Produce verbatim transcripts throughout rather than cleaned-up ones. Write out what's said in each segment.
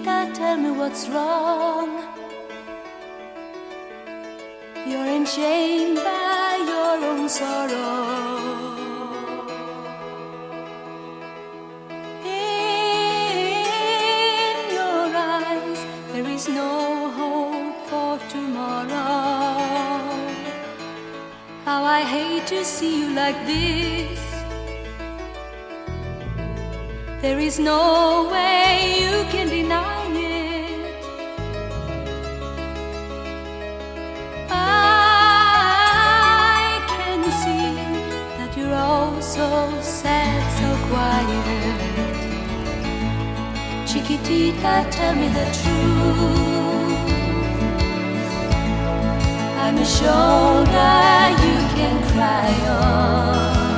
Chiquitita, tell me what's wrong. You're enchained by your own sorrow. In your eyes there is no hope for tomorrow. How I hate to see you like this. There is no way you can deny it. I can see that you're all so sad, so quiet. Chiquitita, tell me the truth. I'm a shoulder you can cry on.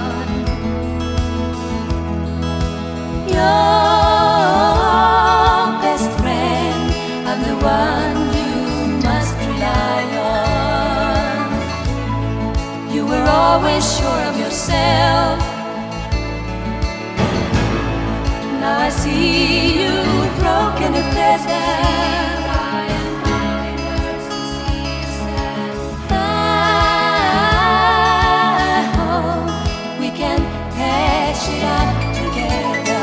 Your best friend, I'm the one you must rely on. You were always sure of yourself. Now I see you broken and feathered. I hope we can hash it out together.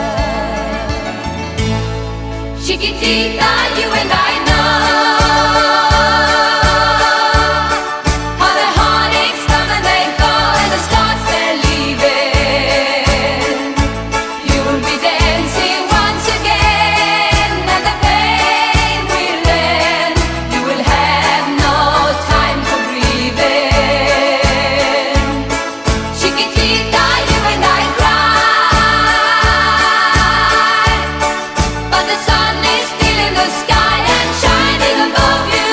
Chiquitita, you and I know how the heartaches come and they go, and the stars they're leaving. You'll be dancing once again, and the pain will end. You will have no time for breathing. Chiquitita, you and I cry, but the sun is still in the sky and shining above you.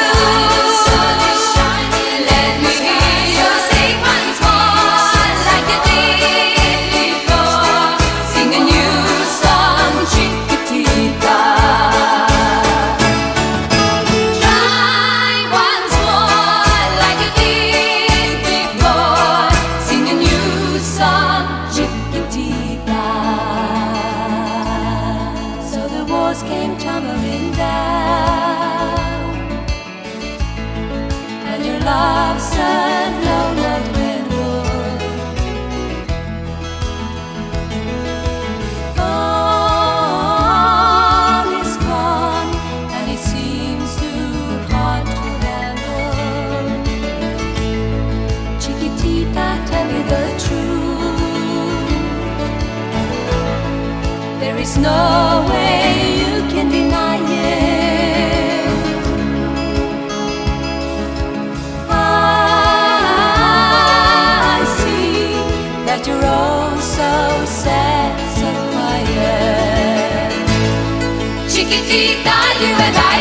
Let me hear you sing once more like you did before. Sing a new song, Chiquitita. Try once more like you did before. Sing a new song, Chiquitita. So the walls came tumbling down, and your love said no love dwindled. All is gone, and it seems too hard to handle. Chiquitita, tell me the truth. There is no way you can deny it. I see that you're all so sad, so quiet. Chiquitita, you and I